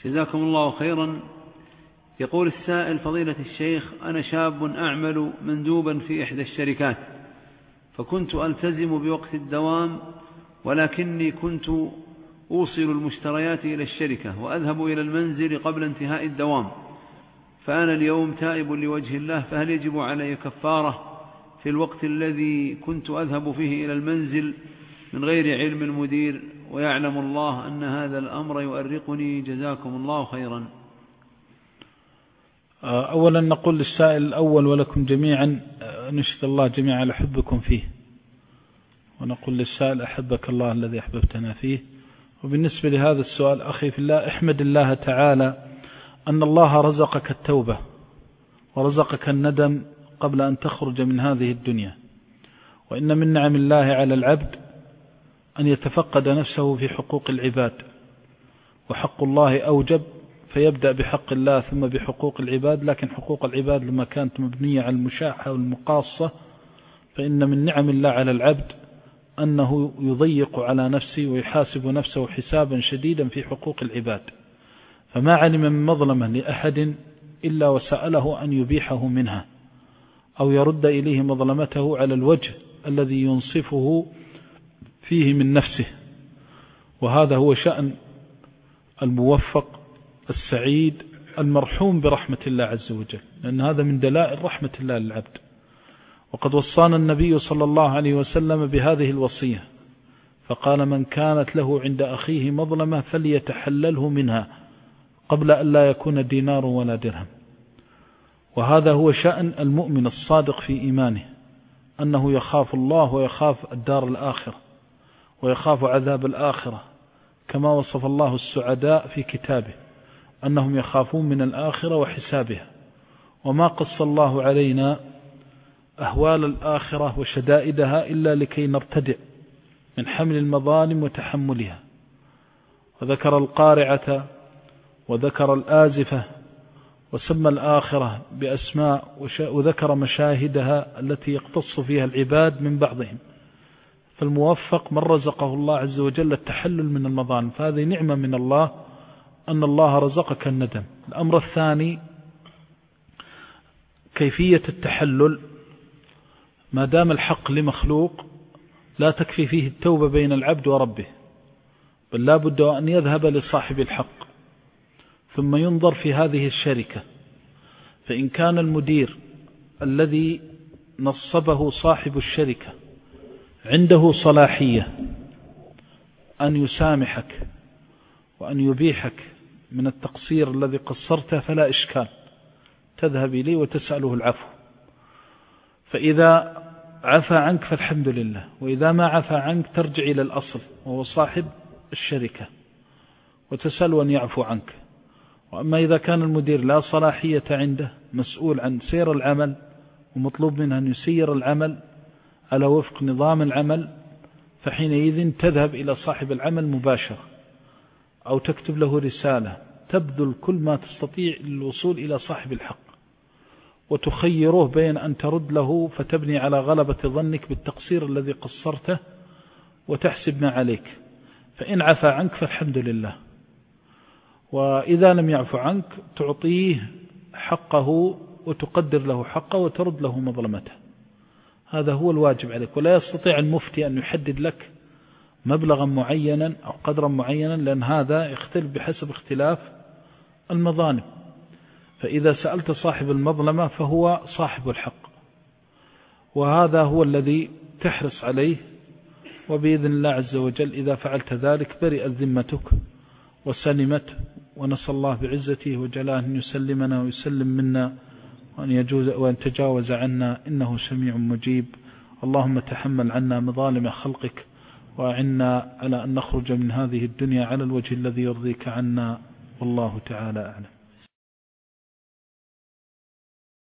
جزاكم الله خيرا. يقول السائل: فضيلة الشيخ، أنا شاب أعمل مندوبا في إحدى الشركات، فكنت ألتزم بوقت الدوام، ولكني كنت أوصل المشتريات إلى الشركة وأذهب إلى المنزل قبل انتهاء الدوام، فأنا اليوم تائب لوجه الله، فهل يجب علي كفارة في الوقت الذي كنت أذهب فيه إلى المنزل من غير علم المدير، ويعلم الله أن هذا الأمر يؤرقني؟ جزاكم الله خيرا. أولا نقول للسائل الأول ولكم جميعا نشهد الله جميعا على حبكم فيه، ونقول للسائل: أحبك الله الذي أحببتنا فيه. وبالنسبة لهذا السؤال أخي في الله، احمد الله تعالى أن الله رزقك التوبة ورزقك الندم قبل أن تخرج من هذه الدنيا، وإن من نعم الله على العبد أن يتفقد نفسه في حقوق العباد، وحق الله أوجب، فيبدأ بحق الله ثم بحقوق العباد. لكن حقوق العباد لما كانت مبنية على المشاحة والمقاصة، فإن من نعم الله على العبد أنه يضيق على نفسه ويحاسب نفسه حسابا شديدا في حقوق العباد، فما علم من مظلمة لأحد إلا وسأله أن يبيحه منها أو يرد إليه مظلمته على الوجه الذي ينصفه فيه من نفسه. وهذا هو شأن الموفق السعيد المرحوم برحمة الله عز وجل، لأن هذا من دلائل رحمة الله للعبد. وقد وصانا النبي صلى الله عليه وسلم بهذه الوصية، فقال: من كانت له عند أخيه مظلمة فليتحلله منها قبل أن لا يكون دينار ولا درهم. وهذا هو شأن المؤمن الصادق في إيمانه، أنه يخاف الله ويخاف الدار الآخرة ويخاف عذاب الآخرة، كما وصف الله السعداء في كتابه أنهم يخافون من الآخرة وحسابها. وما قص الله علينا أهوال الآخرة وشدائدها إلا لكي نرتدع من حمل المظالم وتحملها. وذكر القارعة وذكر الآزفة وسمى الآخرة بأسماء، وذكر مشاهدها التي يقتص فيها العباد من بعضهم. فالموفق من رزقه الله عز وجل التحلل من المظالم، فهذه نعمة من الله أن الله رزقك الندم. الأمر الثاني كيفية التحلل. ما دام الحق لمخلوق لا تكفي فيه التوبة بين العبد وربه، بل لا بد أن يذهب لصاحب الحق ثم ينظر في هذه الشركة، فإن كان المدير الذي نصبه صاحب الشركة عنده صلاحية أن يسامحك وأن يبيحك من التقصير الذي قصرته فلا إشكال، تذهب إليه وتسأله العفو، فإذا عفى عنك فالحمد لله، وإذا ما عفى عنك ترجع إلى الأصل وهو صاحب الشركة وتسأله أن يعفو عنك. وأما إذا كان المدير لا صلاحية عنده، مسؤول عن سير العمل ومطلوب منه أن يسير العمل على وفق نظام العمل، فحينئذ تذهب إلى صاحب العمل مباشرة أو تكتب له رسالة، تبذل كل ما تستطيع للوصول إلى صاحب الحق، وتخيره بين أن ترد له فتبني على غلبة ظنك بالتقصير الذي قصرته وتحسب ما عليك، فإن عفى عنك فالحمد لله، وإذا لم يعفو عنك تعطيه حقه وتقدر له حقه وترد له مظلمته. هذا هو الواجب عليك. ولا يستطيع المفتي أن يحدد لك مبلغا معينا أو قدرا معينا، لأن هذا يختلف بحسب اختلاف المظالم. فإذا سألت صاحب المظلمة فهو صاحب الحق، وهذا هو الذي تحرص عليه، وبإذن الله عز وجل إذا فعلت ذلك برئت ذمتك وسلمت. ونسأل الله بعزته وجلاله أن يسلمنا ويسلم منا وأن تجاوز عنا، إنه سميع مجيب. اللهم تحمل عنا مظالم خلقك، وأعنا على أن نخرج من هذه الدنيا على الوجه الذي يرضيك عنا، والله تعالى أعلم.